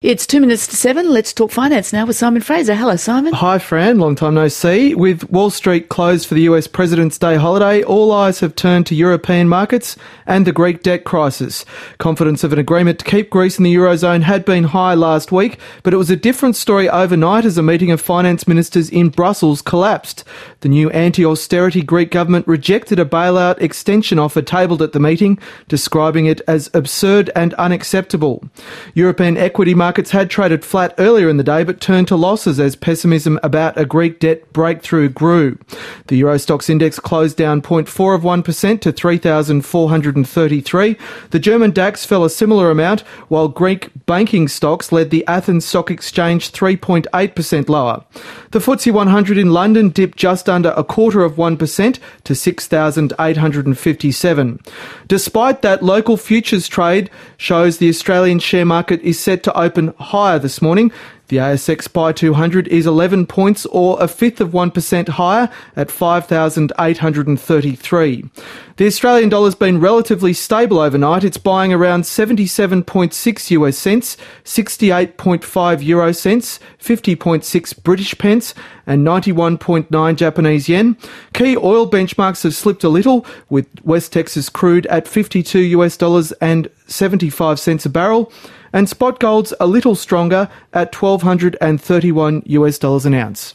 It's 2 minutes to 7. Let's talk finance now with Simon Fraser. Hello, Simon. Hi, Fran. Long time no see. With Wall Street closed for the US President's Day holiday, all eyes have turned to European markets and the Greek debt crisis. Confidence of an agreement to keep Greece in the Eurozone had been high last week, but it was a different story overnight as a meeting of finance ministers in Brussels collapsed. The new anti-austerity Greek government rejected a bailout extension offer tabled at the meeting, describing it as absurd and unacceptable. European equity markets had traded flat earlier in the day but turned to losses as pessimism about a Greek debt breakthrough grew. The Euro Stoxx index closed down 0.4% to 3,433. The German DAX fell a similar amount, while Greek banking stocks led the Athens Stock Exchange 3.8% lower. The FTSE 100 in London dipped just under 0.25% to 6,857. Despite that, local futures trade shows the Australian share market is set to open higher this morning. The ASX SPI 200 is 11 points or 1/5% higher at 5,833. The Australian dollar's been relatively stable overnight. It's buying around 77.6 US cents, 68.5 euro cents, 50.6 British pence and 91.9 Japanese yen. Key oil benchmarks have slipped a little, with West Texas crude at $52 and 75 cents a barrel. And spot gold's a little stronger at $1,231 an ounce.